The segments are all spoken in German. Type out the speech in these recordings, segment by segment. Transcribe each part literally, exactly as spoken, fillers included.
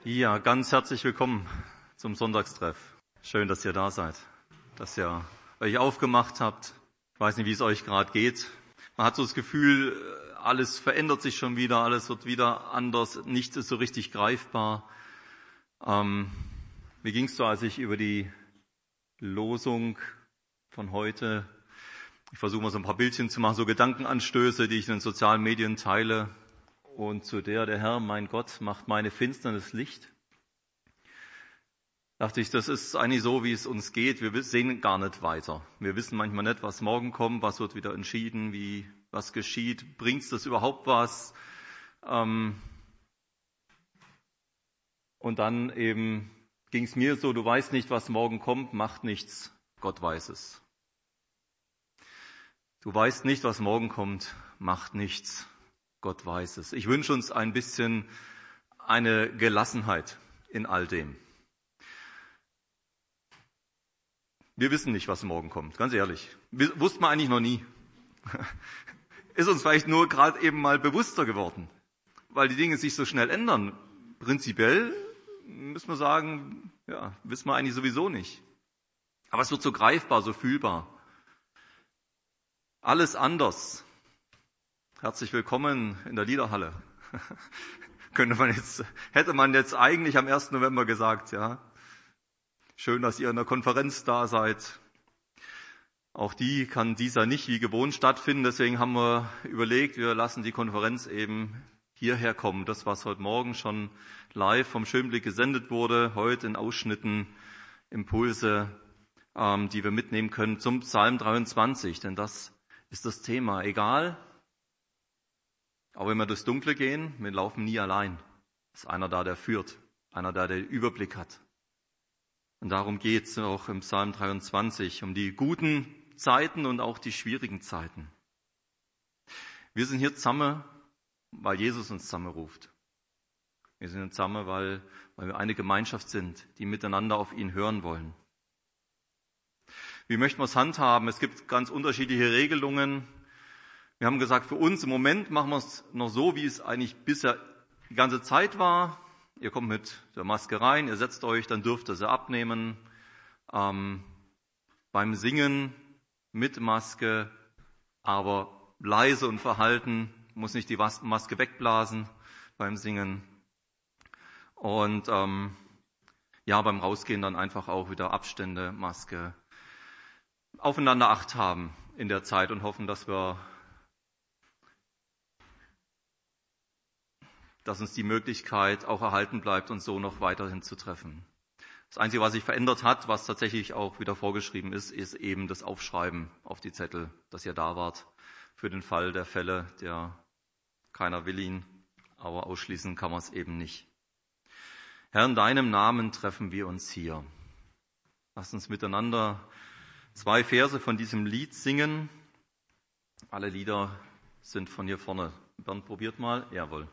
Ja, ganz herzlich willkommen zum Sonntagstreff. Schön, dass ihr da seid, dass ihr euch aufgemacht habt. Ich weiß nicht, wie es euch gerade geht. Man hat so das Gefühl, alles verändert sich schon wieder, alles wird wieder anders, nichts ist so richtig greifbar. Ähm, wie ging es so, als ich über die Losung von heute, ich versuche mal so ein paar Bildchen zu machen, so Gedankenanstöße, die ich in den sozialen Medien teile. Und zu der, der Herr, mein Gott, macht meine Finsternis Licht. Dachte ich, das ist eigentlich so, wie es uns geht. Wir sehen gar nicht weiter. Wir wissen manchmal nicht, was morgen kommt, was wird wieder entschieden, wie was geschieht. Bringt das überhaupt was? Ähm und dann eben ging es mir so, du weißt nicht, was morgen kommt, macht nichts, Gott weiß es. Du weißt nicht, was morgen kommt, macht nichts, Gott weiß es. Ich wünsche uns ein bisschen eine Gelassenheit in all dem. Wir wissen nicht, was morgen kommt, ganz ehrlich. Wussten wir eigentlich noch nie. Ist uns vielleicht nur gerade eben mal bewusster geworden, weil die Dinge sich so schnell ändern. Prinzipiell müssen wir sagen, ja, wissen wir eigentlich sowieso nicht. Aber es wird so greifbar, so fühlbar. Alles anders. Herzlich willkommen in der Liederhalle. Könnte man jetzt, hätte man jetzt eigentlich am ersten November gesagt, ja. Schön, dass ihr in der Konferenz da seid. Auch die kann dieser nicht wie gewohnt stattfinden. Deswegen haben wir überlegt, wir lassen die Konferenz eben hierher kommen. Das, was heute Morgen schon live vom Schönblick gesendet wurde, heute in Ausschnitten, Impulse, ähm, die wir mitnehmen können zum Psalm dreiundzwanzig. Denn das ist das Thema. Egal, auch wenn wir durchs Dunkle gehen, wir laufen nie allein. Es ist einer da, der führt, einer da, der den Überblick hat. Und darum geht es auch im Psalm dreiundzwanzig, um die guten Zeiten und auch die schwierigen Zeiten. Wir sind hier zusammen, weil Jesus uns zusammenruft. Wir sind hier zusammen, weil, weil wir eine Gemeinschaft sind, die miteinander auf ihn hören wollen. Wie möchten wir es handhaben? Es gibt ganz unterschiedliche Regelungen. Wir haben gesagt, für uns im Moment machen wir es noch so, wie es eigentlich bisher die ganze Zeit war. Ihr kommt mit der Maske rein, ihr setzt euch, dann dürft ihr sie abnehmen. Ähm, beim Singen mit Maske, aber leise und verhalten, muss nicht die Maske wegblasen beim Singen. Und ähm, ja, beim Rausgehen dann einfach auch wieder Abstände, Maske, aufeinander Acht haben in der Zeit und hoffen, dass wir dass uns die Möglichkeit auch erhalten bleibt, uns so noch weiterhin zu treffen. Das Einzige, was sich verändert hat, was tatsächlich auch wieder vorgeschrieben ist, ist eben das Aufschreiben auf die Zettel, dass ihr da wart für den Fall der Fälle, der keiner will ihn, aber ausschließen kann man es eben nicht. Herr, in deinem Namen treffen wir uns hier. Lasst uns miteinander zwei Verse von diesem Lied singen. Alle Lieder sind von hier vorne. Bernd, probiert mal. Jawohl.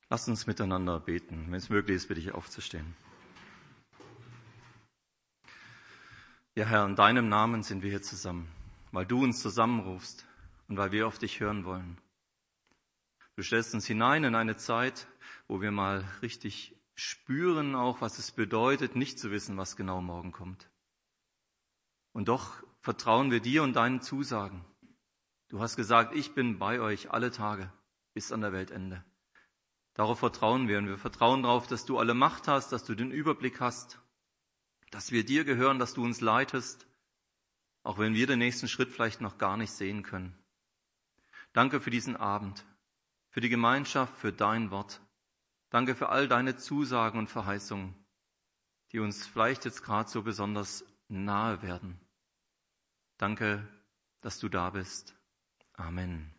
Lasst uns miteinander beten. Wenn es möglich ist, bitte ich aufzustehen. Ja, Herr, in deinem Namen sind wir hier zusammen, weil du uns zusammenrufst und weil wir auf dich hören wollen. Du stellst uns hinein in eine Zeit, wo wir mal richtig spüren auch, was es bedeutet, nicht zu wissen, was genau morgen kommt. Und doch vertrauen wir dir und deinen Zusagen. Du hast gesagt, ich bin bei euch alle Tage bis an der Weltende. Darauf vertrauen wir und wir vertrauen darauf, dass du alle Macht hast, dass du den Überblick hast, dass wir dir gehören, dass du uns leitest, auch wenn wir den nächsten Schritt vielleicht noch gar nicht sehen können. Danke für diesen Abend, für die Gemeinschaft, für dein Wort. Danke für all deine Zusagen und Verheißungen, die uns vielleicht jetzt gerade so besonders nahe werden. Danke, dass du da bist. Amen.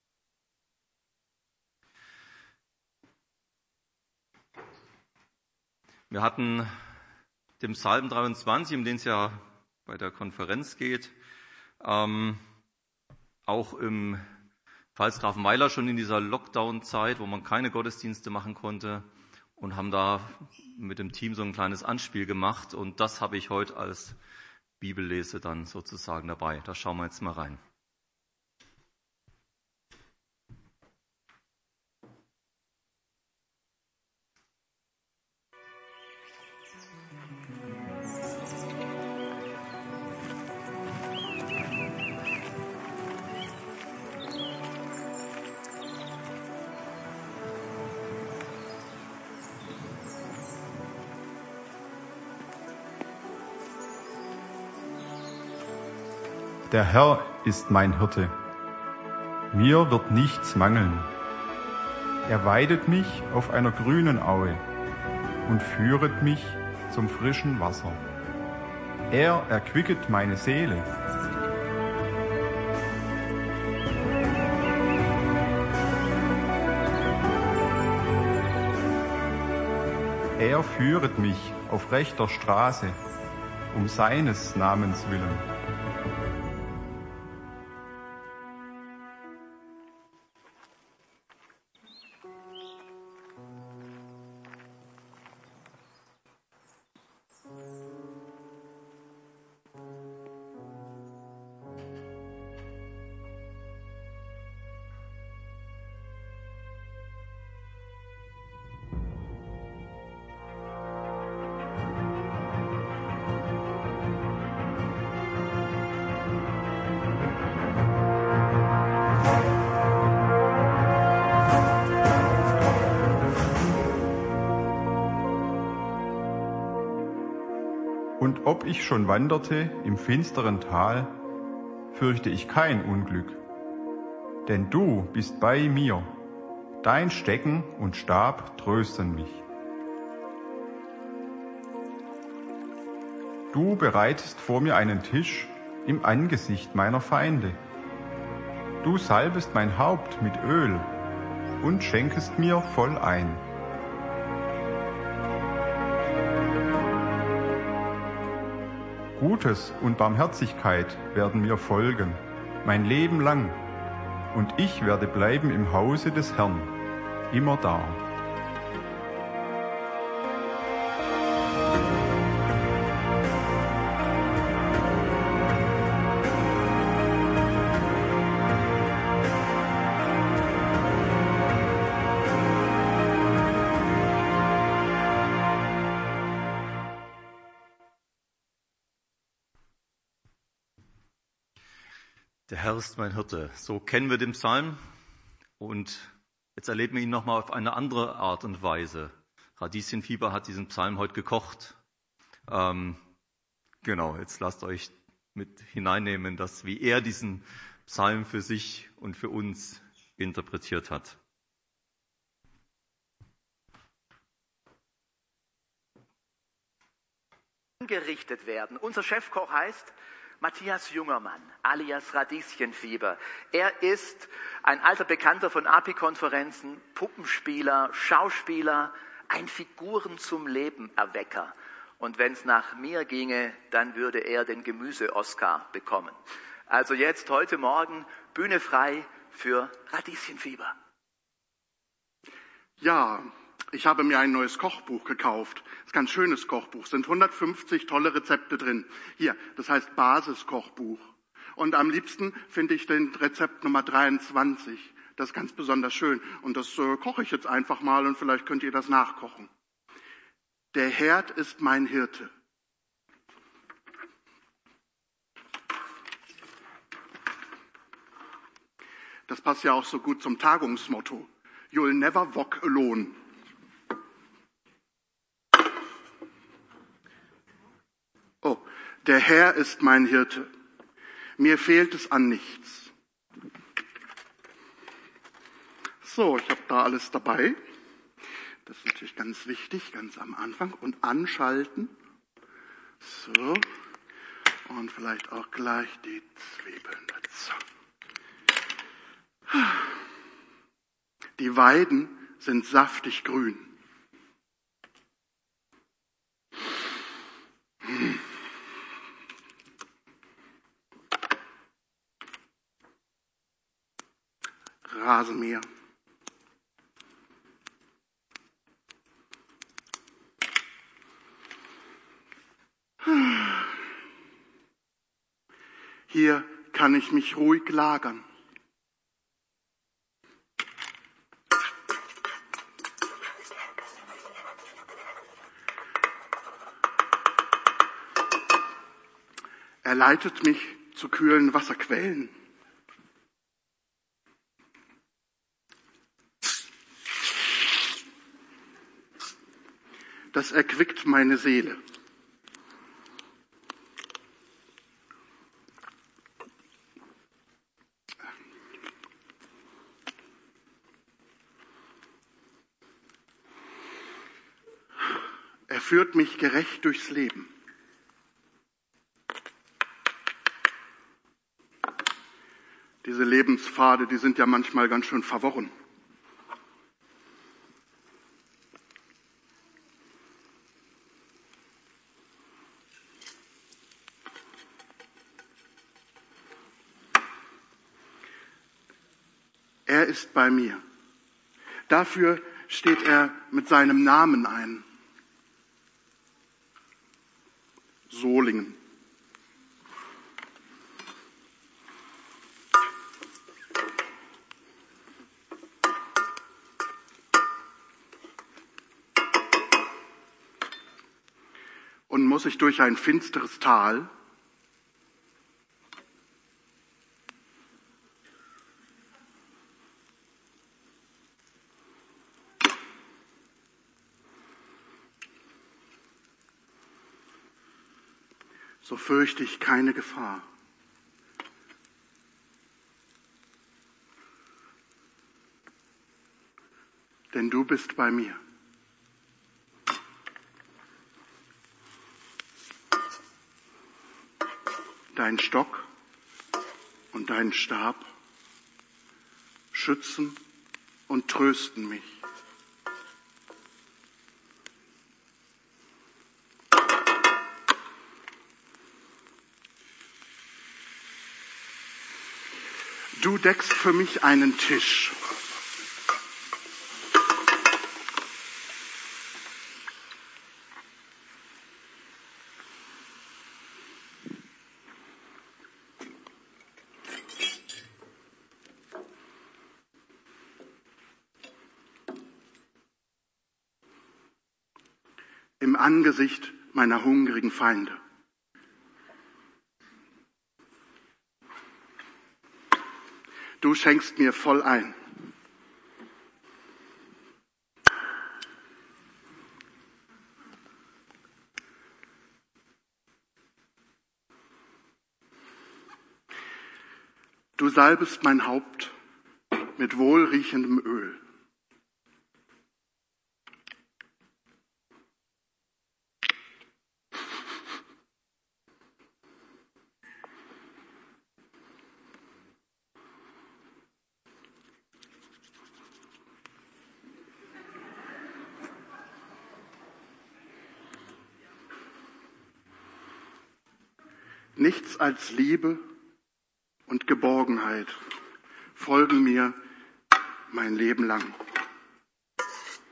Wir hatten den Psalm dreiundzwanzig, um den es ja bei der Konferenz geht, ähm, auch im Pfalz-Grafenweiler schon in dieser Lockdown-Zeit, wo man keine Gottesdienste machen konnte, und haben da mit dem Team so ein kleines Anspiel gemacht. Und das habe ich heute als Bibellese dann sozusagen dabei. Da schauen wir jetzt mal rein. Der Herr ist mein Hirte. Mir wird nichts mangeln. Er weidet mich auf einer grünen Aue und führet mich zum frischen Wasser. Er erquicket meine Seele. Er führet mich auf rechter Straße, um seines Namens willen. Und ob ich schon wanderte im finsteren Tal, fürchte ich kein Unglück. Denn du bist bei mir, dein Stecken und Stab trösten mich. Du bereitest vor mir einen Tisch im Angesicht meiner Feinde. Du salbest mein Haupt mit Öl und schenkest mir voll ein. Gutes und Barmherzigkeit werden mir folgen, mein Leben lang, und ich werde bleiben im Hause des Herrn, immer da. Der Herr ist mein Hirte. So kennen wir den Psalm und jetzt erleben wir ihn nochmal auf eine andere Art und Weise. Radieschenfieber hat diesen Psalm heute gekocht. Ähm, genau, jetzt lasst euch mit hineinnehmen, dass wie er diesen Psalm für sich und für uns interpretiert hat. Gerichtet werden. Unser Chefkoch heißt Matthias Jungermann, alias Radieschenfieber. Er ist ein alter Bekannter von A P I-Konferenzen, Puppenspieler, Schauspieler, ein Figuren zum Leben Erwecker. Und wenn es nach mir ginge, dann würde er den Gemüse-Oscar bekommen. Also jetzt, heute Morgen, Bühne frei für Radieschenfieber. Ja, ich habe mir ein neues Kochbuch gekauft. Das ist ein ganz schönes Kochbuch. Es sind hundertfünfzig tolle Rezepte drin. Hier, das heißt Basiskochbuch. Und am liebsten finde ich den Rezept Nummer dreiundzwanzig. Das ist ganz besonders schön. Und das äh, koche ich jetzt einfach mal und vielleicht könnt ihr das nachkochen. Der Herd ist mein Hirte. Das passt ja auch so gut zum Tagungsmotto. You'll never walk alone. Oh, der Herr ist mein Hirte. Mir fehlt es an nichts. So, ich habe da alles dabei. Das ist natürlich ganz wichtig, ganz am Anfang. Und anschalten. So. Und vielleicht auch gleich die Zwiebeln dazu. Die Weiden sind saftig grün. Hm. Rasenmäher. Hier kann ich mich ruhig lagern. Er leitet mich zu kühlen Wasserquellen. Das erquickt meine Seele. Er führt mich gerecht durchs Leben. Diese Lebenspfade, die sind ja manchmal ganz schön verworren. Er ist bei mir. Dafür steht er mit seinem Namen ein. Solingen. Und muss ich durch ein finsteres Tal, so fürchte ich keine Gefahr. Denn du bist bei mir. Dein Stock und dein Stab schützen und trösten mich. Du deckst für mich einen Tisch. Im Angesicht meiner hungrigen Feinde. Du schenkst mir voll ein. Du salbest mein Haupt mit wohlriechendem Öl. Nichts als Liebe und Geborgenheit folgen mir mein Leben lang.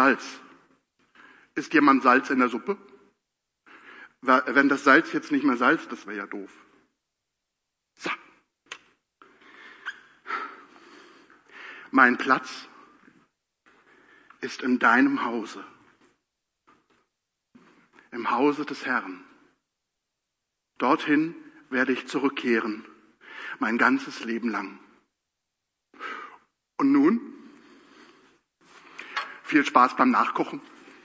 Salz. Ist jemand Salz in der Suppe? Wenn das Salz jetzt nicht mehr Salz, das wäre ja doof. So. Mein Platz ist in deinem Hause, im Hause des Herrn. Dorthin werde ich zurückkehren, mein ganzes Leben lang. Und nun, viel Spaß beim Nachkochen.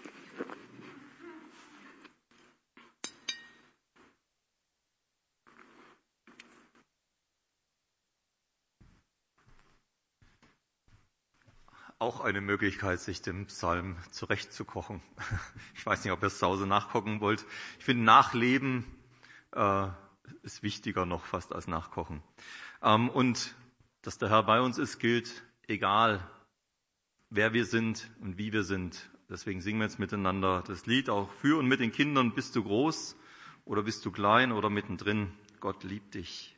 Auch eine Möglichkeit, sich dem Psalm zurechtzukochen. Ich weiß nicht, ob ihr es zu Hause nachkochen wollt. Ich finde, Nachleben äh, ist wichtiger noch fast als Nachkochen. Ähm, und dass der Herr bei uns ist, gilt, egal wer wir sind und wie wir sind. Deswegen singen wir jetzt miteinander das Lied auch für und mit den Kindern. Bist du groß oder bist du klein oder mittendrin? Gott liebt dich.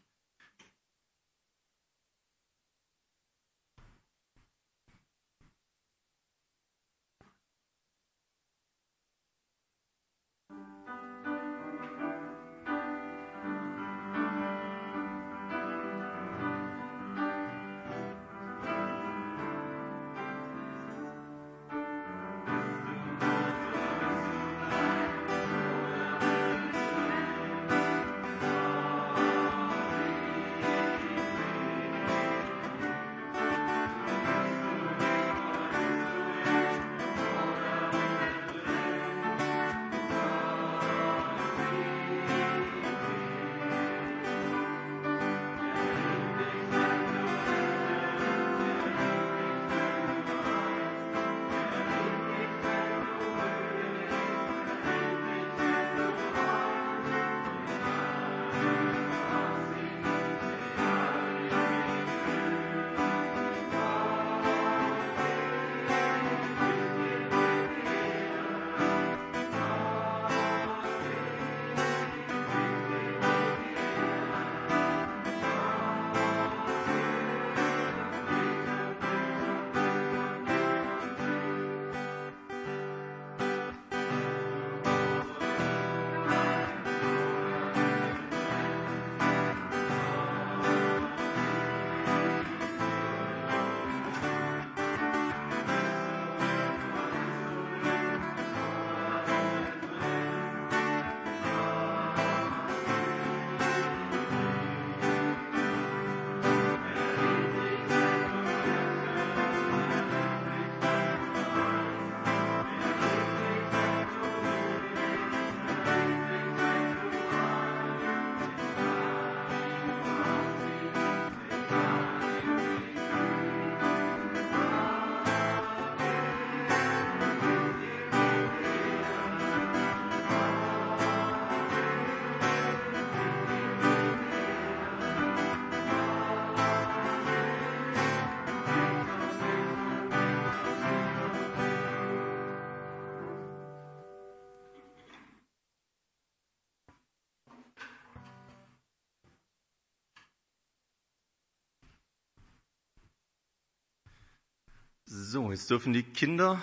So, jetzt dürfen die Kinder,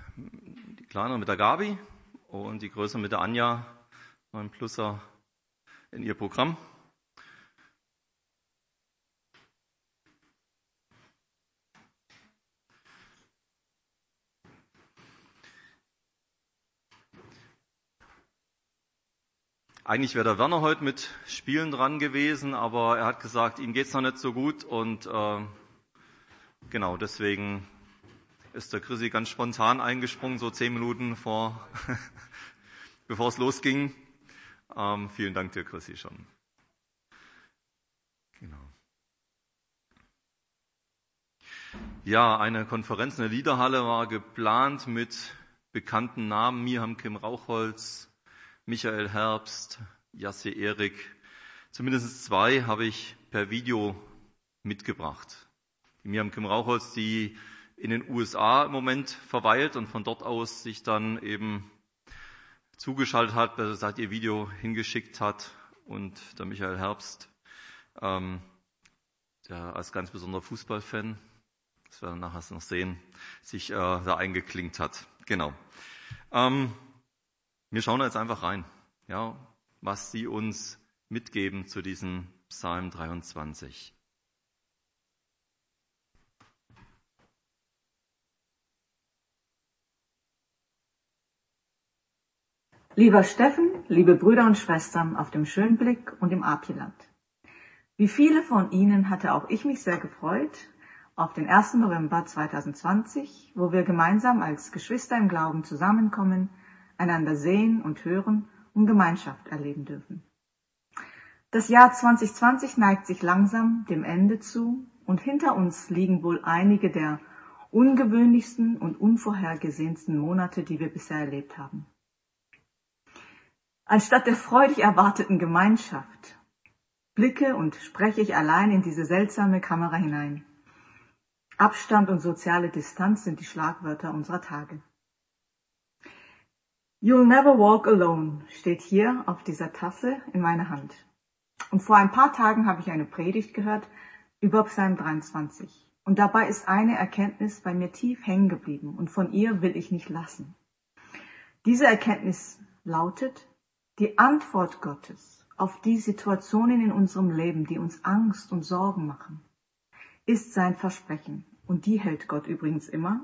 die Kleineren mit der Gabi und die Größeren mit der Anja, neun Plusser, in ihr Programm. Eigentlich wäre der Werner heute mit Spielen dran gewesen, aber er hat gesagt, ihm geht's noch nicht so gut und äh, genau deswegen ist der Chrissy ganz spontan eingesprungen, so zehn Minuten vor, bevor es losging. Ähm, vielen Dank dir, Chrissy, schon. Genau. Ja, eine Konferenz in der Liederhalle war geplant mit bekannten Namen: Miriam Kim Rauchholz, Michael Herbst, Jasse Erik. Zumindest zwei habe ich per Video mitgebracht. Die Miriam Kim Rauchholz, die in den U S A im Moment verweilt und von dort aus sich dann eben zugeschaltet hat, besser ihr Video hingeschickt hat, und der Michael Herbst, ähm, der als ganz besonderer Fußballfan, das werden wir nachher noch sehen, sich äh, da eingeklinkt hat. Genau. Ähm, wir schauen jetzt einfach rein, ja, was sie uns mitgeben zu diesem Psalm dreiundzwanzig. Lieber Steffen, liebe Brüder und Schwestern auf dem Schönblick und im Apieland. Wie viele von Ihnen hatte auch ich mich sehr gefreut auf den ersten November zweitausendzwanzig, wo wir gemeinsam als Geschwister im Glauben zusammenkommen, einander sehen und hören und Gemeinschaft erleben dürfen. Das Jahr zwanzig zwanzig neigt sich langsam dem Ende zu und hinter uns liegen wohl einige der ungewöhnlichsten und unvorhergesehensten Monate, die wir bisher erlebt haben. Anstatt der freudig erwarteten Gemeinschaft blicke und spreche ich allein in diese seltsame Kamera hinein. Abstand und soziale Distanz sind die Schlagwörter unserer Tage. You'll never walk alone steht hier auf dieser Tasse in meiner Hand. Und vor ein paar Tagen habe ich eine Predigt gehört über Psalm dreiundzwanzig. Und dabei ist eine Erkenntnis bei mir tief hängen geblieben und von ihr will ich nicht lassen. Diese Erkenntnis lautet: Die Antwort Gottes auf die Situationen in unserem Leben, die uns Angst und Sorgen machen, ist sein Versprechen. Und die hält Gott übrigens immer.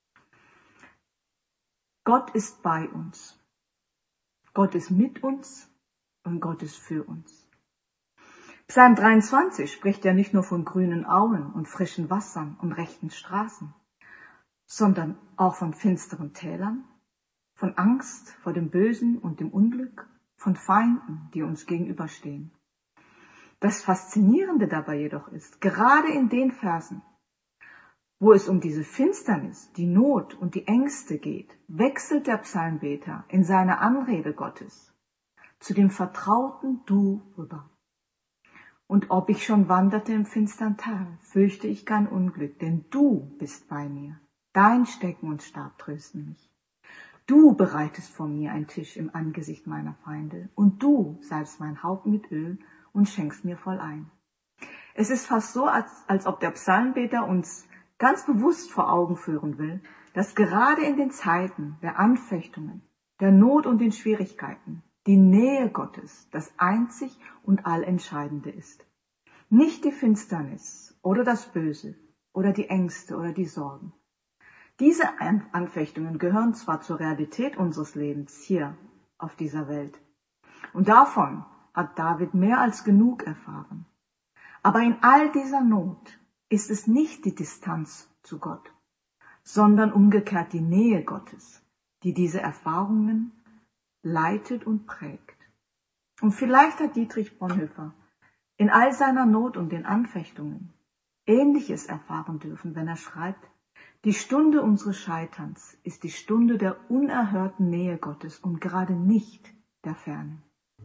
Gott ist bei uns. Gott ist mit uns und Gott ist für uns. Psalm dreiundzwanzig spricht ja nicht nur von grünen Auen und frischen Wassern und rechten Straßen, sondern auch von finsteren Tälern, von Angst vor dem Bösen und dem Unglück, von Feinden, die uns gegenüberstehen. Das Faszinierende dabei jedoch ist, gerade in den Versen, wo es um diese Finsternis, die Not und die Ängste geht, wechselt der Psalmbeter in seiner Anrede Gottes zu dem vertrauten Du rüber. Und ob ich schon wanderte im finstern Tal, fürchte ich kein Unglück, denn du bist bei mir. Dein Stecken und Stab trösten mich. Du bereitest vor mir einen Tisch im Angesicht meiner Feinde, und du salbst mein Haupt mit Öl und schenkst mir voll ein. Es ist fast so, als, als ob der Psalmbeter uns ganz bewusst vor Augen führen will, dass gerade in den Zeiten der Anfechtungen, der Not und den Schwierigkeiten die Nähe Gottes das einzig und allentscheidende ist. Nicht die Finsternis oder das Böse oder die Ängste oder die Sorgen. Diese Anfechtungen gehören zwar zur Realität unseres Lebens hier auf dieser Welt. Und davon hat David mehr als genug erfahren. Aber in all dieser Not ist es nicht die Distanz zu Gott, sondern umgekehrt die Nähe Gottes, die diese Erfahrungen leitet und prägt. Und vielleicht hat Dietrich Bonhoeffer in all seiner Not und den Anfechtungen Ähnliches erfahren dürfen, wenn er schreibt: Die Stunde unseres Scheiterns ist die Stunde der unerhörten Nähe Gottes und gerade nicht der Ferne.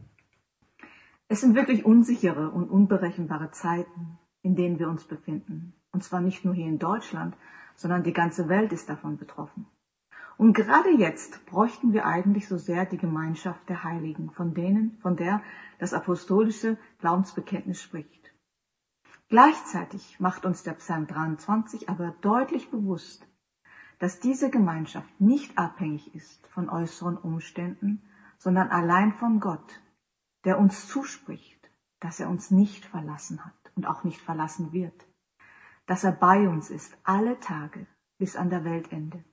Es sind wirklich unsichere und unberechenbare Zeiten, in denen wir uns befinden. Und zwar nicht nur hier in Deutschland, sondern die ganze Welt ist davon betroffen. Und gerade jetzt bräuchten wir eigentlich so sehr die Gemeinschaft der Heiligen, von denen, von der das apostolische Glaubensbekenntnis spricht. Gleichzeitig macht uns der Psalm dreiundzwanzig aber deutlich bewusst, dass diese Gemeinschaft nicht abhängig ist von äußeren Umständen, sondern allein von Gott, der uns zuspricht, dass er uns nicht verlassen hat und auch nicht verlassen wird, dass er bei uns ist alle Tage bis an der Weltende.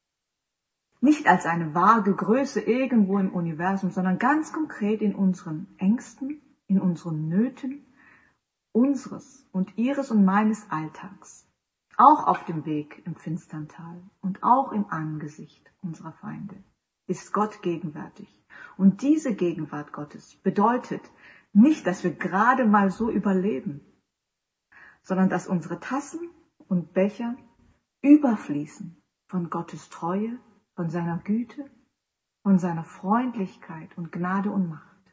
Nicht als eine vage Größe irgendwo im Universum, sondern ganz konkret in unseren Ängsten, in unseren Nöten, unseres und ihres und meines Alltags, auch auf dem Weg im finstern Tal und auch im Angesicht unserer Feinde, ist Gott gegenwärtig. Und diese Gegenwart Gottes bedeutet nicht, dass wir gerade mal so überleben, sondern dass unsere Tassen und Becher überfließen von Gottes Treue, von seiner Güte, von seiner Freundlichkeit und Gnade und Macht.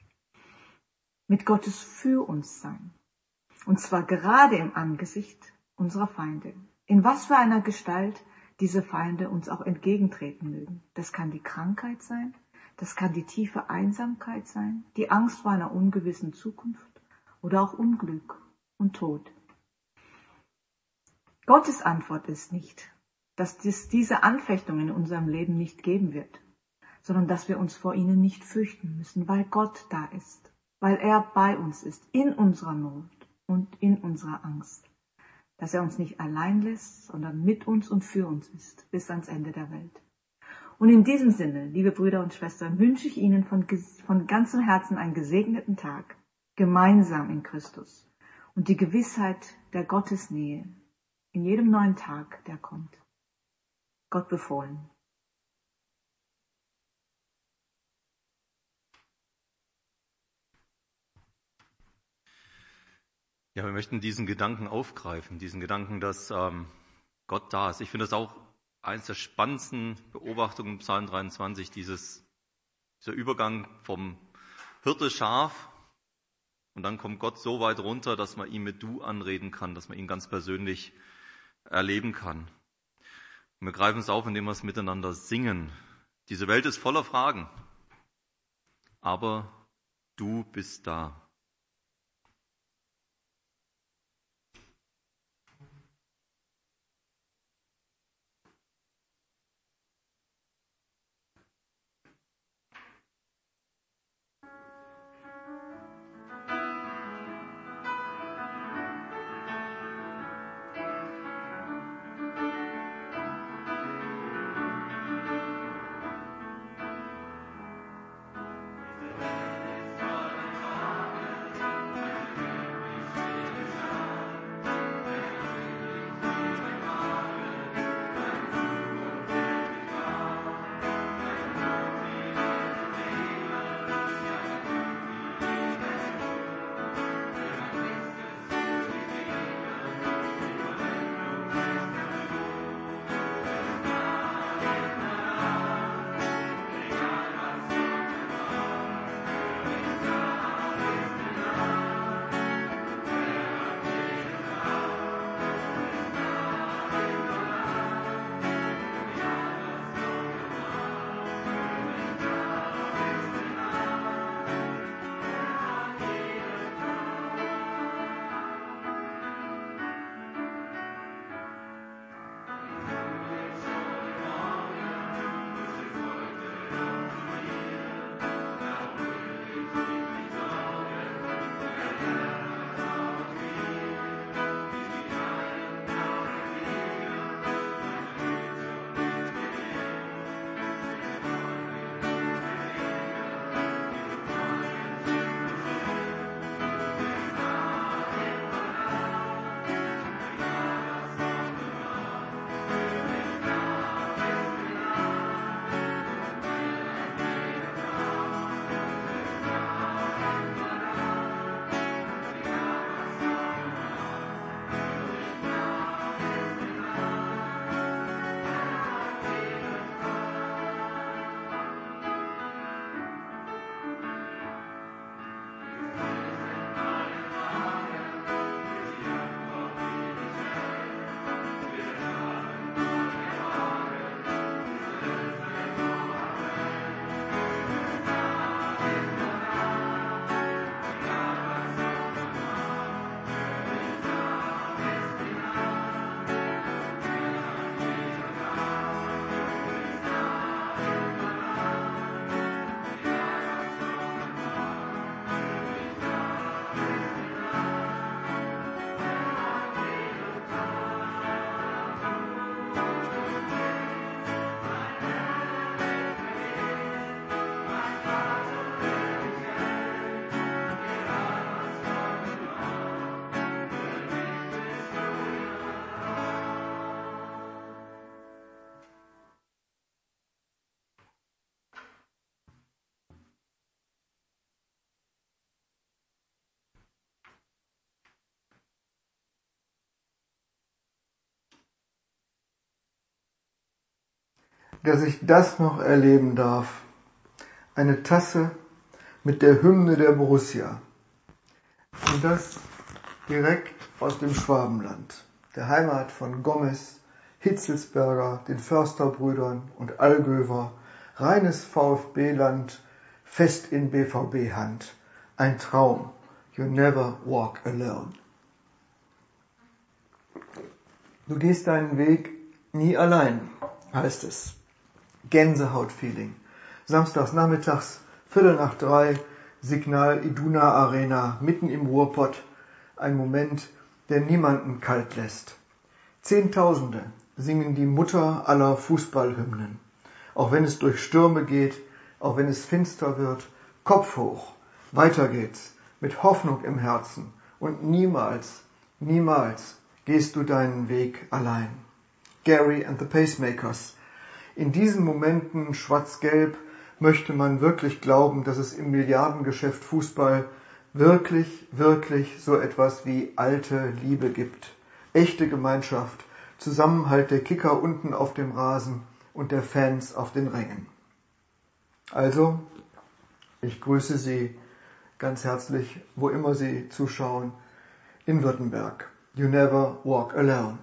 Mit Gottes für uns sein. Und zwar gerade im Angesicht unserer Feinde. In was für einer Gestalt diese Feinde uns auch entgegentreten mögen. Das kann die Krankheit sein, das kann die tiefe Einsamkeit sein, die Angst vor einer ungewissen Zukunft oder auch Unglück und Tod. Gottes Antwort ist nicht: dass es diese Anfechtungen in unserem Leben nicht geben wird, sondern dass wir uns vor ihnen nicht fürchten müssen, weil Gott da ist, weil er bei uns ist, in unserer Not und in unserer Angst, dass er uns nicht allein lässt, sondern mit uns und für uns ist, bis ans Ende der Welt. Und in diesem Sinne, liebe Brüder und Schwestern, wünsche ich Ihnen von, von ganzem Herzen einen gesegneten Tag, gemeinsam in Christus und die Gewissheit der Gottesnähe in jedem neuen Tag, der kommt. Gott befohlen. Ja, wir möchten diesen Gedanken aufgreifen, diesen Gedanken, dass ähm, Gott da ist. Ich finde das auch eines der spannendsten Beobachtungen im Psalm dreiundzwanzig, dieses, dieser Übergang vom Hirte Schaf und dann kommt Gott so weit runter, dass man ihn mit Du anreden kann, dass man ihn ganz persönlich erleben kann. Und wir greifen es auf, indem wir es miteinander singen. Diese Welt ist voller Fragen, aber du bist da. Dass ich das noch erleben darf. Eine Tasse mit der Hymne der Borussia. Und das direkt aus dem Schwabenland, der Heimat von Gomez, Hitzelsberger, den Försterbrüdern und Allgöwer, reines VfB-Land, fest in B V B-Hand. Ein Traum. You never walk alone. Du gehst deinen Weg Nie allein, heißt es. Gänsehaut-Feeling. Samstags nachmittags, Viertel nach drei, Signal Iduna Arena, mitten im Ruhrpott. Ein Moment, der niemanden kalt lässt. Zehntausende singen die Mutter aller Fußballhymnen. Auch wenn es durch Stürme geht, auch wenn es finster wird, Kopf hoch, weiter geht's, mit Hoffnung im Herzen. Und niemals, niemals gehst du deinen Weg allein. Gary and the Pacemakers. In diesen Momenten schwarz-gelb möchte man wirklich glauben, dass es im Milliardengeschäft Fußball wirklich, wirklich so etwas wie alte Liebe gibt. Echte Gemeinschaft, Zusammenhalt der Kicker unten auf dem Rasen und der Fans auf den Rängen. Also, ich grüße Sie ganz herzlich, wo immer Sie zuschauen, in Württemberg. You never walk alone.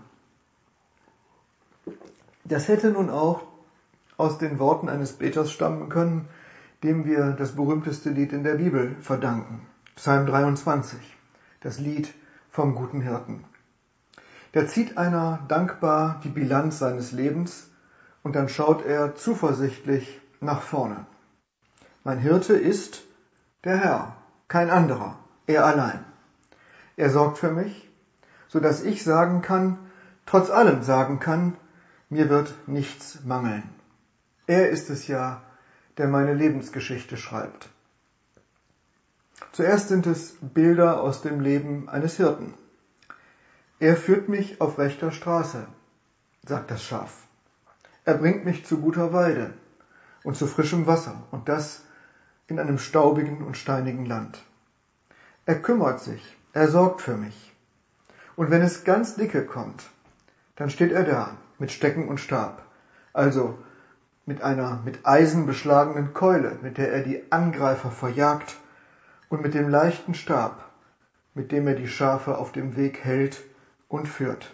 Das hätte nun auch aus den Worten eines Beters stammen können, dem wir das berühmteste Lied in der Bibel verdanken. Psalm dreiundzwanzig, das Lied vom guten Hirten. Da zieht einer dankbar die Bilanz seines Lebens und dann schaut er zuversichtlich nach vorne. Mein Hirte ist der Herr, kein anderer, er allein. Er sorgt für mich, so dass ich sagen kann, trotz allem sagen kann, mir wird nichts mangeln. Er ist es ja, der meine Lebensgeschichte schreibt. Zuerst sind es Bilder aus dem Leben eines Hirten. Er führt mich auf rechter Straße, sagt das Schaf. Er bringt mich zu guter Weide und zu frischem Wasser, und das in einem staubigen und steinigen Land. Er kümmert sich, er sorgt für mich. Und wenn es ganz dicke kommt, dann steht er da mit Stecken und Stab, also mit einer mit Eisen beschlagenen Keule, mit der er die Angreifer verjagt, und mit dem leichten Stab, mit dem er die Schafe auf dem Weg hält und führt.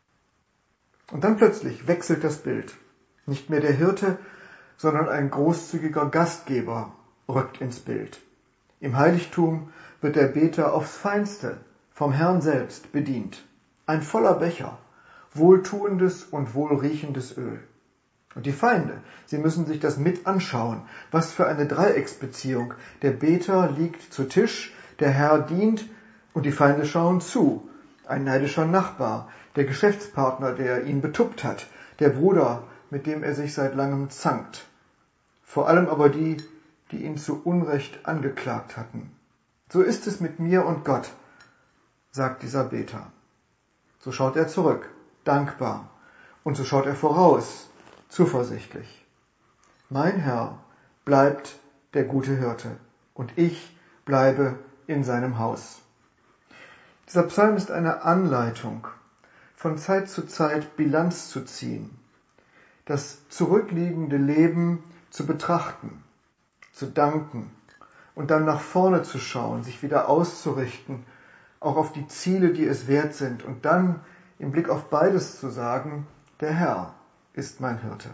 Und dann plötzlich wechselt das Bild. Nicht mehr der Hirte, sondern ein großzügiger Gastgeber rückt ins Bild. Im Heiligtum wird der Beter aufs Feinste vom Herrn selbst bedient. Ein voller Becher, wohltuendes und wohlriechendes Öl. Und die Feinde, sie müssen sich das mit anschauen. Was für eine Dreiecksbeziehung. Der Beter liegt zu Tisch, der Herr dient und die Feinde schauen zu. Ein neidischer Nachbar, der Geschäftspartner, der ihn betuppt hat, der Bruder, mit dem er sich seit langem zankt. Vor allem aber die, die ihn zu Unrecht angeklagt hatten. So ist es mit mir und Gott, sagt dieser Beter. So schaut er zurück, dankbar, und so schaut er voraus, zuversichtlich. Mein Herr bleibt der gute Hirte und ich bleibe in seinem Haus. Dieser Psalm ist eine Anleitung, von Zeit zu Zeit Bilanz zu ziehen, das zurückliegende Leben zu betrachten, zu danken und dann nach vorne zu schauen, sich wieder auszurichten, auch auf die Ziele, die es wert sind, und dann im Blick auf beides zu sagen, der Herr ist mein Hirte.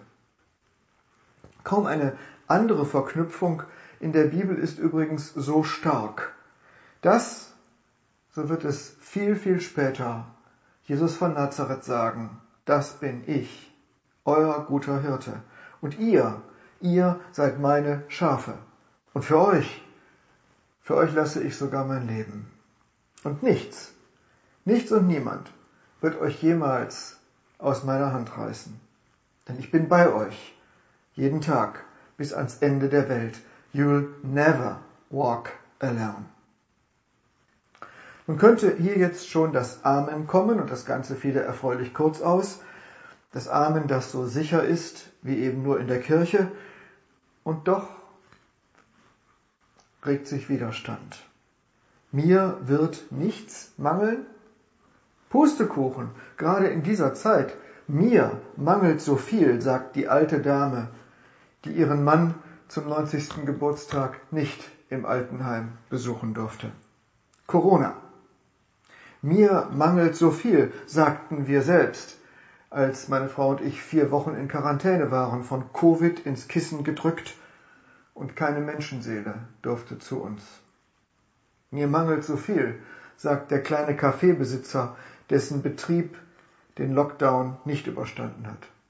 Kaum eine andere Verknüpfung in der Bibel ist übrigens so stark. Das, so wird es viel, viel später Jesus von Nazareth sagen, das bin ich, euer guter Hirte. Und ihr, ihr seid meine Schafe. Und für euch, für euch lasse ich sogar mein Leben. Und nichts, nichts und niemand wird euch jemals aus meiner Hand reißen. Denn ich bin bei euch, jeden Tag, bis ans Ende der Welt. You'll never walk alone. Nun könnte hier jetzt schon das Amen kommen, und das Ganze fiel erfreulich kurz aus. Das Amen, das so sicher ist, wie eben nur in der Kirche. Und doch regt sich Widerstand. Mir wird nichts mangeln? Pustekuchen, gerade in dieser Zeit. Mir mangelt so viel, sagt die alte Dame, die ihren Mann zum neunzigsten Geburtstag nicht im Altenheim besuchen durfte. Corona. Mir mangelt so viel, sagten wir selbst, als meine Frau und ich vier Wochen in Quarantäne waren, von Covid ins Kissen gedrückt, und keine Menschenseele durfte zu uns. Mir mangelt so viel, sagt der kleine Kaffeebesitzer, dessen Betrieb den Lockdown nicht überstanden hat.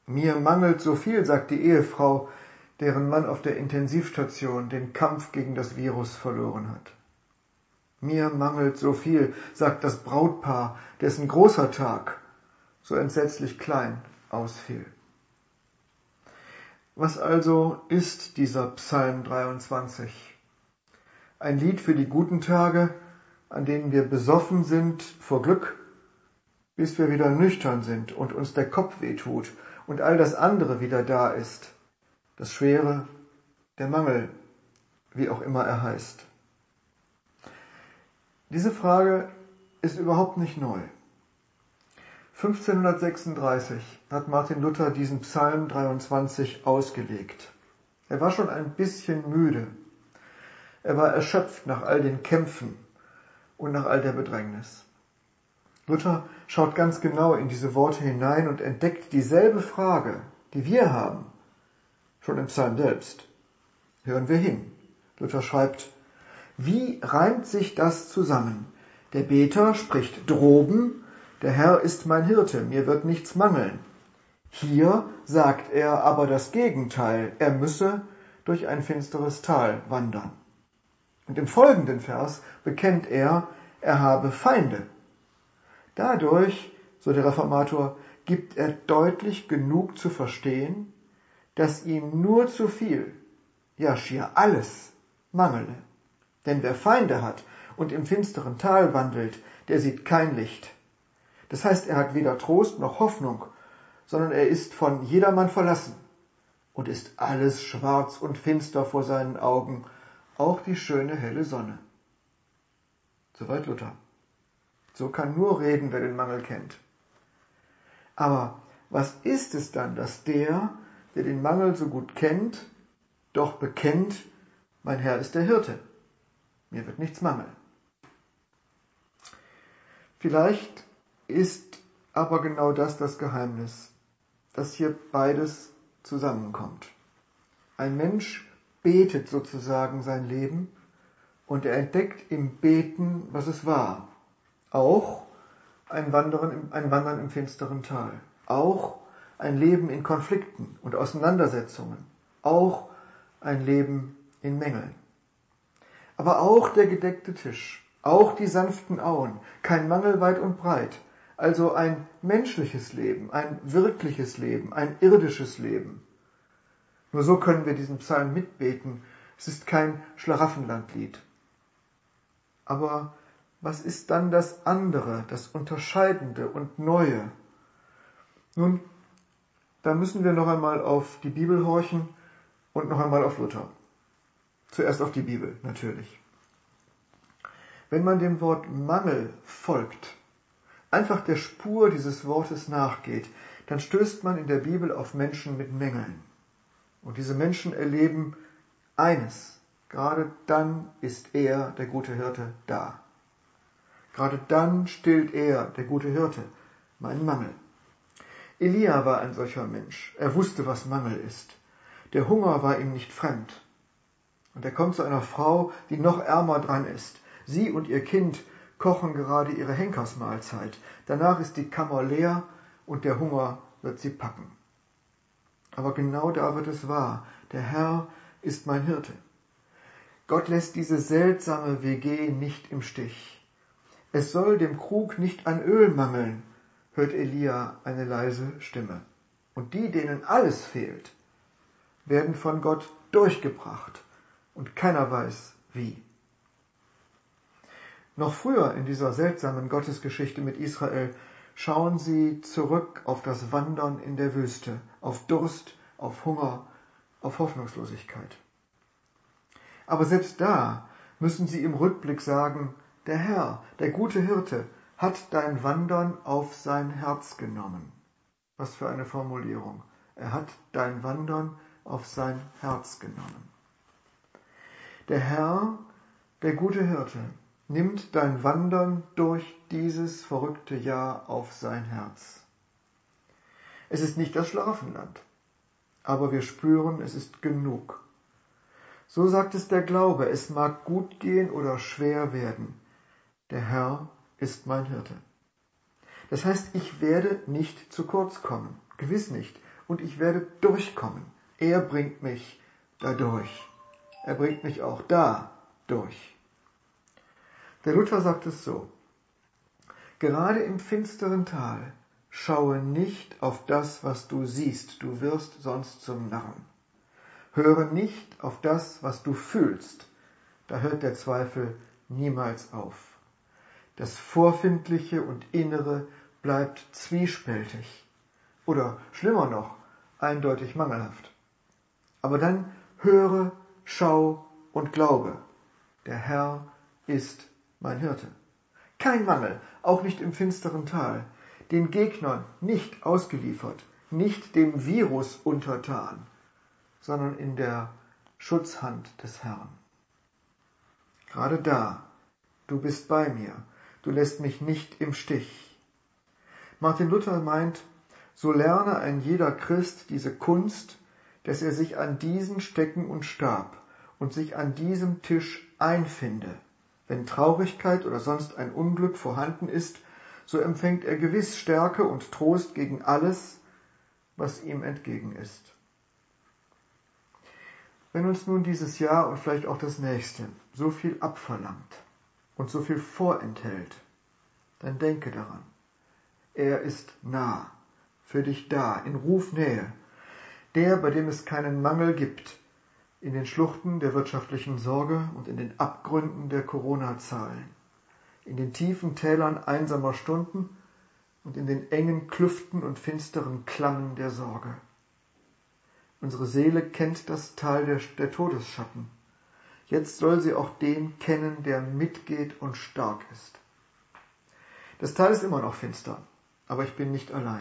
Mir mangelt so viel, sagt die Ehefrau, deren Mann auf der Intensivstation den Kampf gegen das Virus verloren hat. Mir mangelt so viel, sagt das Brautpaar, dessen großer Tag so entsetzlich klein ausfiel. Was also ist dieser Psalm dreiundzwanzig? Ein Lied für die guten Tage, an denen wir besoffen sind vor Glück, bis wir wieder nüchtern sind und uns der Kopf wehtut und all das andere wieder da ist. Das Schwere, der Mangel, wie auch immer er heißt. Diese Frage ist überhaupt nicht neu. fünfzehnhundertsechsunddreißig hat Martin Luther diesen Psalm dreiundzwanzig ausgelegt. Er war schon ein bisschen müde. Er war erschöpft nach all den Kämpfen und nach all der Bedrängnis. Luther schaut ganz genau in diese Worte hinein und entdeckt dieselbe Frage, die wir haben, schon im Psalm selbst. Hören wir hin. Luther schreibt: Wie reimt sich das zusammen? Der Beter spricht droben, der Herr ist mein Hirte, mir wird nichts mangeln. Hier sagt er aber das Gegenteil, er müsse durch ein finsteres Tal wandern. Und im folgenden Vers bekennt er, er habe Feinde. Dadurch, so der Reformator, gibt er deutlich genug zu verstehen, dass ihm nur zu viel, ja schier alles, mangele. Denn wer Feinde hat und im finsteren Tal wandelt, der sieht kein Licht. Das heißt, er hat weder Trost noch Hoffnung, sondern er ist von jedermann verlassen und ist alles schwarz und finster vor seinen Augen, auch die schöne helle Sonne. Soweit Luther. So kann nur reden, wer den Mangel kennt. Aber was ist es dann, dass der, der den Mangel so gut kennt, doch bekennt, mein Herr ist der Hirte, mir wird nichts mangeln? Vielleicht ist aber genau das das Geheimnis, dass hier beides zusammenkommt. Ein Mensch betet sozusagen sein Leben und er entdeckt im Beten, was es war. Auch ein Wandern im, ein Wandern im finsteren Tal. Auch ein Leben in Konflikten und Auseinandersetzungen. Auch ein Leben in Mängeln. Aber auch der gedeckte Tisch. Auch die sanften Auen. Kein Mangel weit und breit. Also ein menschliches Leben, ein wirkliches Leben, ein irdisches Leben. Nur so können wir diesen Psalm mitbeten. Es ist kein Schlaraffenlandlied. Aber was ist dann das andere, das Unterscheidende und Neue? Nun, da müssen wir noch einmal auf die Bibel horchen und noch einmal auf Luther. Zuerst auf die Bibel, natürlich. Wenn man dem Wort Mangel folgt, einfach der Spur dieses Wortes nachgeht, dann stößt man in der Bibel auf Menschen mit Mängeln. Und diese Menschen erleben eines: Gerade dann ist er, der gute Hirte, da. Gerade dann stillt er, der gute Hirte, meinen Mangel. Elia war ein solcher Mensch. Er wusste, was Mangel ist. Der Hunger war ihm nicht fremd. Und er kommt zu einer Frau, die noch ärmer dran ist. Sie und ihr Kind kochen gerade ihre Henkersmahlzeit. Danach ist die Kammer leer und der Hunger wird sie packen. Aber genau da wird es wahr. Der Herr ist mein Hirte. Gott lässt diese seltsame W G nicht im Stich. Es soll dem Krug nicht an Öl mangeln, hört Elia eine leise Stimme. Und die, denen alles fehlt, werden von Gott durchgebracht und keiner weiß wie. Noch früher in dieser seltsamen Gottesgeschichte mit Israel schauen sie zurück auf das Wandern in der Wüste, auf Durst, auf Hunger, auf Hoffnungslosigkeit. Aber selbst da müssen sie im Rückblick sagen, der Herr, der gute Hirte, hat dein Wandern auf sein Herz genommen. Was für eine Formulierung. Er hat dein Wandern auf sein Herz genommen. Der Herr, der gute Hirte, nimmt dein Wandern durch dieses verrückte Jahr auf sein Herz. Es ist nicht das Schlaraffenland, aber wir spüren, es ist genug. So sagt es der Glaube, es mag gut gehen oder schwer werden. Der Herr ist mein Hirte. Das heißt, ich werde nicht zu kurz kommen, gewiss nicht, und ich werde durchkommen. Er bringt mich da durch. Er bringt mich auch da durch. Der Luther sagt es so: Gerade im finsteren Tal schaue nicht auf das, was du siehst, du wirst sonst zum Narren. Höre nicht auf das, was du fühlst, da hört der Zweifel niemals auf. Das Vorfindliche und Innere bleibt zwiespältig oder schlimmer noch, eindeutig mangelhaft. Aber dann höre, schau und glaube, der Herr ist mein Hirte. Kein Mangel, auch nicht im finsteren Tal, den Gegnern nicht ausgeliefert, nicht dem Virus untertan, sondern in der Schutzhand des Herrn. Gerade da, du bist bei mir, du lässt mich nicht im Stich. Martin Luther meint, so lerne ein jeder Christ diese Kunst, dass er sich an diesen Stecken und Stab und sich an diesem Tisch einfinde. Wenn Traurigkeit oder sonst ein Unglück vorhanden ist, so empfängt er gewiss Stärke und Trost gegen alles, was ihm entgegen ist. Wenn uns nun dieses Jahr und vielleicht auch das nächste so viel abverlangt und so viel vorenthält, dann denke daran, er ist nah, für dich da, in Rufnähe, der, bei dem es keinen Mangel gibt, in den Schluchten der wirtschaftlichen Sorge und in den Abgründen der Corona-Zahlen, in den tiefen Tälern einsamer Stunden und in den engen Klüften und finsteren Klammen der Sorge. Unsere Seele kennt das Tal der, der Todesschatten. Jetzt soll sie auch den kennen, der mitgeht und stark ist. Das Tal ist immer noch finster, aber ich bin nicht allein.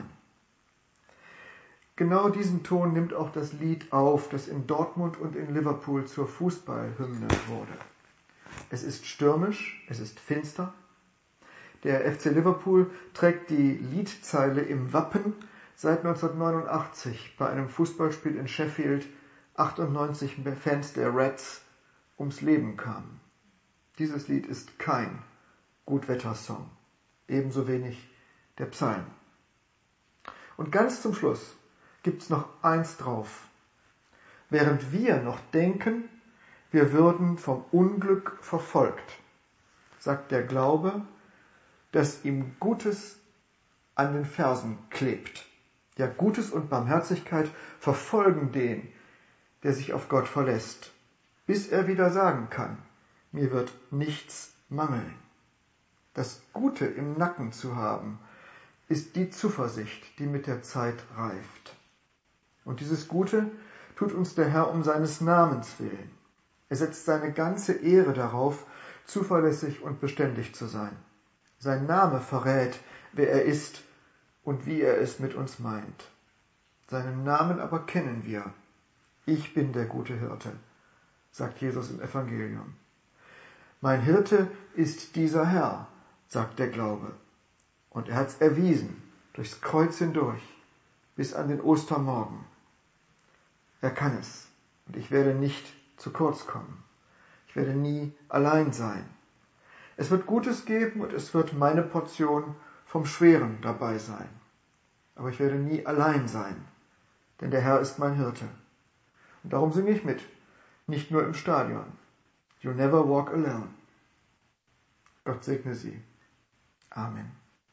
Genau diesen Ton nimmt auch das Lied auf, das in Dortmund und in Liverpool zur Fußballhymne wurde. Es ist stürmisch, es ist finster. Der F C Liverpool trägt die Liedzeile im Wappen, seit neunzehnhundertneunundachtzig bei einem Fußballspiel in Sheffield achtundneunzig Fans der Reds ums Leben kamen. Dieses Lied ist kein Gutwettersong, ebenso wenig der Psalm. Und ganz zum Schluss gibt's noch eins drauf. Während wir noch denken, wir würden vom Unglück verfolgt, sagt der Glaube, dass ihm Gutes an den Fersen klebt. Ja, Gutes und Barmherzigkeit verfolgen den, der sich auf Gott verlässt, bis er wieder sagen kann, mir wird nichts mangeln. Das Gute im Nacken zu haben, ist die Zuversicht, die mit der Zeit reift. Und dieses Gute tut uns der Herr um seines Namens willen. Er setzt seine ganze Ehre darauf, zuverlässig und beständig zu sein. Sein Name verrät, wer er ist und wie er es mit uns meint. Seinen Namen aber kennen wir. Ich bin der gute Hirte, sagt Jesus im Evangelium. Mein Hirte ist dieser Herr, sagt der Glaube. Und er hat es erwiesen, durchs Kreuz hindurch, bis an den Ostermorgen. Er kann es, und ich werde nicht zu kurz kommen. Ich werde nie allein sein. Es wird Gutes geben und es wird meine Portion vom Schweren dabei sein. Aber ich werde nie allein sein, denn der Herr ist mein Hirte. Und darum singe ich mit, nicht nur im Stadion. You never walk alone. Gott segne Sie. Amen.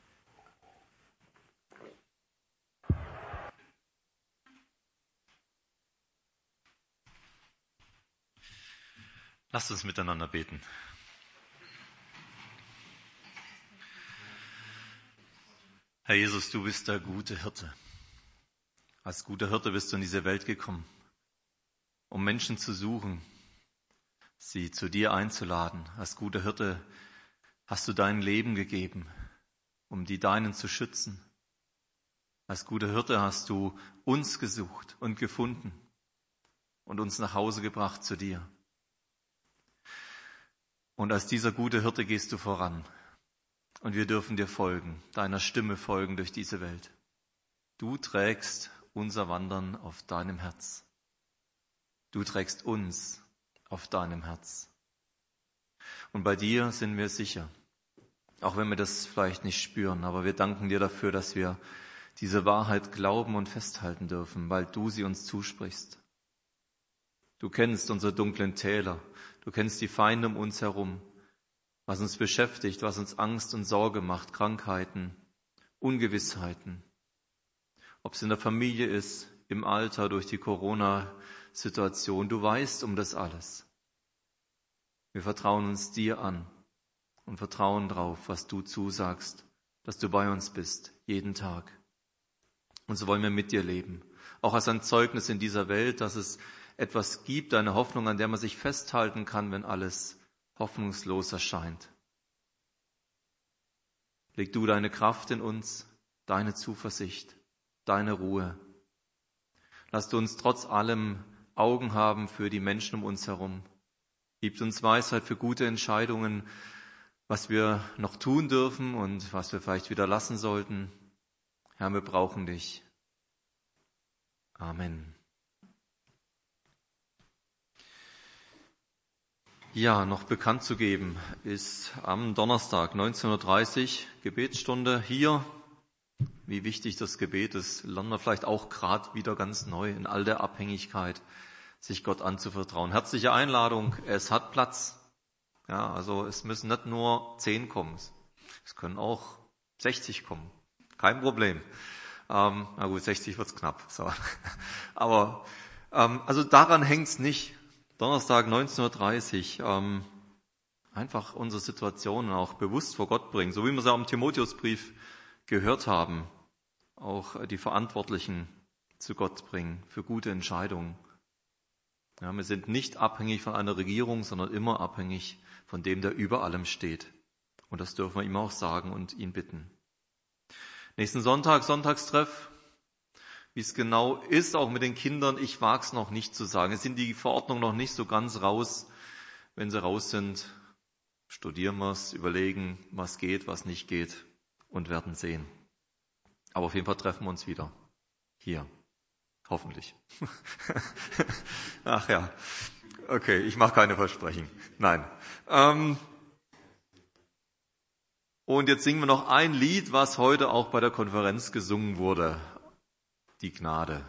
Lasst uns miteinander beten. Herr Jesus, du bist der gute Hirte. Als guter Hirte bist du in diese Welt gekommen, um Menschen zu suchen, sie zu dir einzuladen. Als guter Hirte hast du dein Leben gegeben, um die Deinen zu schützen. Als guter Hirte hast du uns gesucht und gefunden und uns nach Hause gebracht zu dir. Und als dieser gute Hirte gehst du voran. Und wir dürfen dir folgen, deiner Stimme folgen durch diese Welt. Du trägst unser Wandern auf deinem Herz. Du trägst uns auf deinem Herz. Und bei dir sind wir sicher, auch wenn wir das vielleicht nicht spüren, aber wir danken dir dafür, dass wir diese Wahrheit glauben und festhalten dürfen, weil du sie uns zusprichst. Du kennst unsere dunklen Täler, du kennst die Feinde um uns herum, was uns beschäftigt, was uns Angst und Sorge macht, Krankheiten, Ungewissheiten. Ob es in der Familie ist, im Alter, durch die Corona-Situation, du weißt um das alles. Wir vertrauen uns dir an und vertrauen drauf, was du zusagst, dass du bei uns bist, jeden Tag. Und so wollen wir mit dir leben. Auch als ein Zeugnis in dieser Welt, dass es etwas gibt, eine Hoffnung, an der man sich festhalten kann, wenn alles hoffnungslos erscheint. Leg du deine Kraft in uns, deine Zuversicht, deine Ruhe. Lass du uns trotz allem Augen haben für die Menschen um uns herum. Gib uns Weisheit für gute Entscheidungen, was wir noch tun dürfen und was wir vielleicht wieder lassen sollten. Herr, wir brauchen dich. Amen. Ja, noch bekannt zu geben ist am Donnerstag neunzehn Uhr dreißig Gebetsstunde hier. Wie wichtig das Gebet ist, lernen wir vielleicht auch gerade wieder ganz neu in all der Abhängigkeit, sich Gott anzuvertrauen. Herzliche Einladung, es hat Platz. Ja, also es müssen nicht nur zehn kommen, es können auch sechzig kommen, kein Problem. Ähm, na gut, sechzig wird's knapp. So. Aber ähm, also daran hängt's nicht. Donnerstag neunzehn Uhr dreißig, ähm, einfach unsere Situationen auch bewusst vor Gott bringen, so wie wir es auch im Timotheusbrief gehört haben, auch die Verantwortlichen zu Gott bringen für gute Entscheidungen. Ja, wir sind nicht abhängig von einer Regierung, sondern immer abhängig von dem, der über allem steht. Und das dürfen wir ihm auch sagen und ihn bitten. Nächsten Sonntag, Sonntagstreff. Wie es genau ist, auch mit den Kindern, ich wage es noch nicht zu sagen. Es sind die Verordnungen noch nicht so ganz raus. Wenn sie raus sind, studieren wir es, überlegen, was geht, was nicht geht und werden sehen. Aber auf jeden Fall treffen wir uns wieder. Hier. Hoffentlich. Ach ja. Okay, ich mache keine Versprechen. Nein. Ähm und jetzt singen wir noch ein Lied, was heute auch bei der Konferenz gesungen wurde. Die Gnade.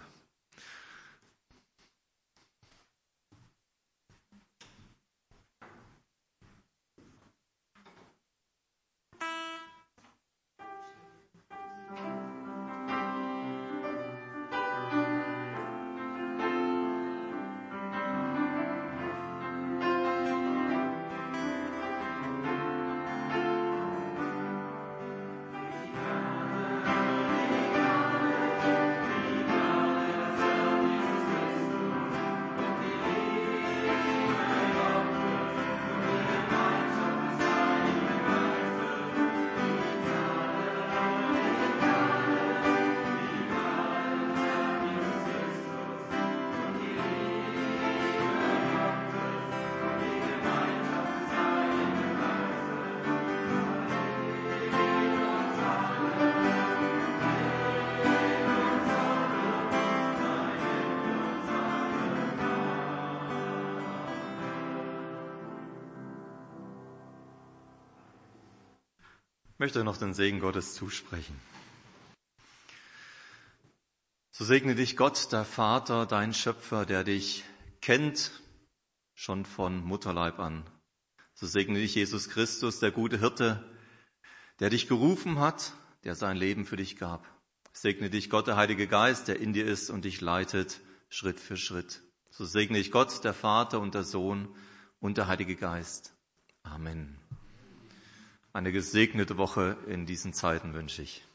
Ich möchte noch den Segen Gottes zusprechen. So segne dich Gott, der Vater, dein Schöpfer, der dich kennt, schon von Mutterleib an. So segne dich Jesus Christus, der gute Hirte, der dich gerufen hat, der sein Leben für dich gab. Segne dich Gott, der Heilige Geist, der in dir ist und dich leitet, Schritt für Schritt. So segne ich Gott, der Vater und der Sohn und der Heilige Geist. Amen. Eine gesegnete Woche in diesen Zeiten wünsche ich.